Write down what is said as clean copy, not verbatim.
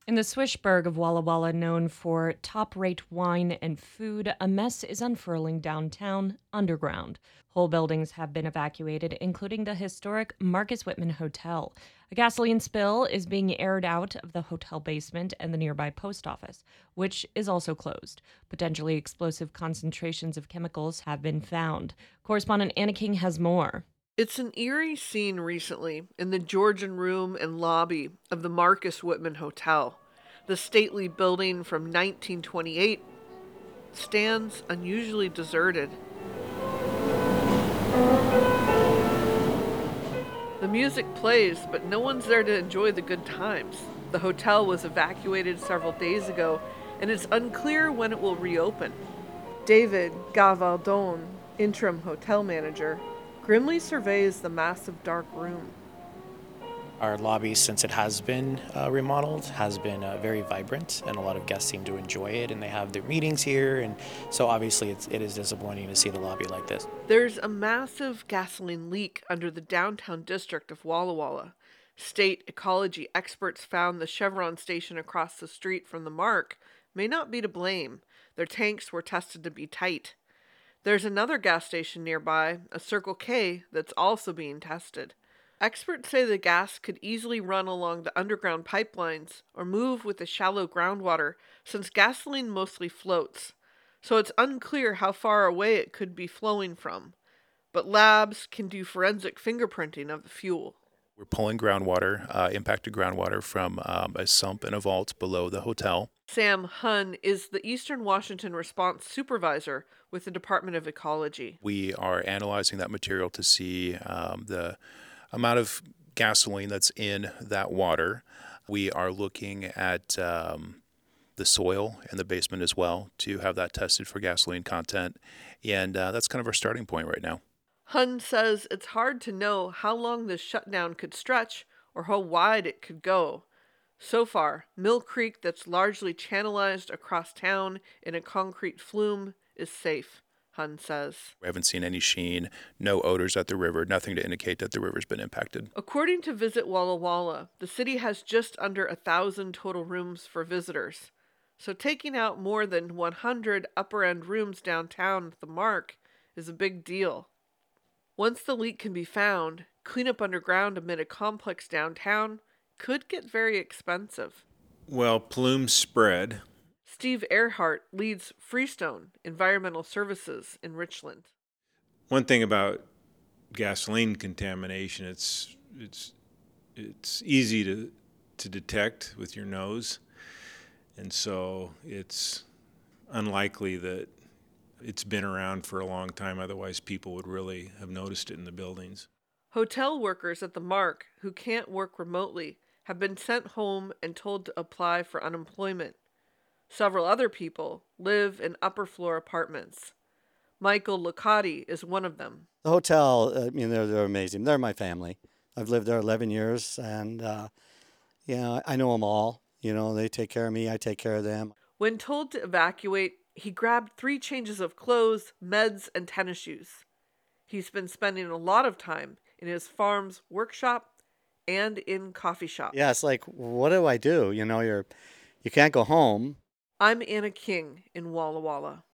In the Swishburg of Walla Walla, known for top rate wine and food, a mess is unfurling downtown underground. Whole buildings have been evacuated, including the historic Marcus Whitman Hotel. A gasoline spill is being aired out of the hotel basement and the nearby post office, which is also closed. Potentially explosive concentrations of chemicals have been found. Correspondent Anna King has more. It's an eerie scene recently in the Georgian room and lobby of the Marcus Whitman Hotel. The stately building from 1928 stands unusually deserted. The music plays, but no one's there to enjoy the good times. The hotel was evacuated several days ago, and it's unclear when it will reopen. David Gavaldon, interim hotel manager, grimly surveys the massive dark room. Our lobby, since it has been remodeled, has been very vibrant, and a lot of guests seem to enjoy it, and they have their meetings here, and so obviously it is disappointing to see the lobby like this. There's a massive gasoline leak under the downtown district of Walla Walla. State ecology experts found the Chevron station across the street from the Mark may not be to blame. Their tanks were tested to be tight. There's another gas station nearby, a Circle K, that's also being tested. Experts say the gas could easily run along the underground pipelines or move with the shallow groundwater since gasoline mostly floats. So it's unclear how far away it could be flowing from. But labs can do forensic fingerprinting of the fuel. We're pulling groundwater, impacted groundwater from a sump and a vault below the hotel. Sam Hunn is the Eastern Washington Response Supervisor with the Department of Ecology. We are analyzing that material to see the amount of gasoline that's in that water. We are looking at the soil in the basement as well to have that tested for gasoline content. And that's kind of our starting point right now. Hunn says it's hard to know how long this shutdown could stretch or how wide it could go. So far, Mill Creek, that's largely channelized across town in a concrete flume, is safe, Hunn says. We haven't seen any sheen, no odors at the river, nothing to indicate that the river's been impacted. According to Visit Walla Walla, the city has just under 1,000 total rooms for visitors. So taking out more than 100 upper-end rooms downtown at the Mark is a big deal. Once the leak can be found, cleanup underground amid a complex downtown could get very expensive. Well, plumes spread. Steve Earhart leads Freestone Environmental Services in Richland. One thing about gasoline contamination, it's easy to detect with your nose, and so it's unlikely that it's been around for a long time. Otherwise, people would really have noticed it in the buildings. Hotel workers at the Mark who can't work remotely have been sent home and told to apply for unemployment. Several other people live in upper floor apartments. Michael Licati is one of them. The hotel, they're amazing. They're my family. I've lived there 11 years, and, I know them all. They take care of me, I take care of them. When told to evacuate, he grabbed 3 changes of clothes, meds, and tennis shoes. He's been spending a lot of time in his farm's workshop and in coffee shop. Yeah, it's like, what do I do? You can't go home. I'm Anna King in Walla Walla.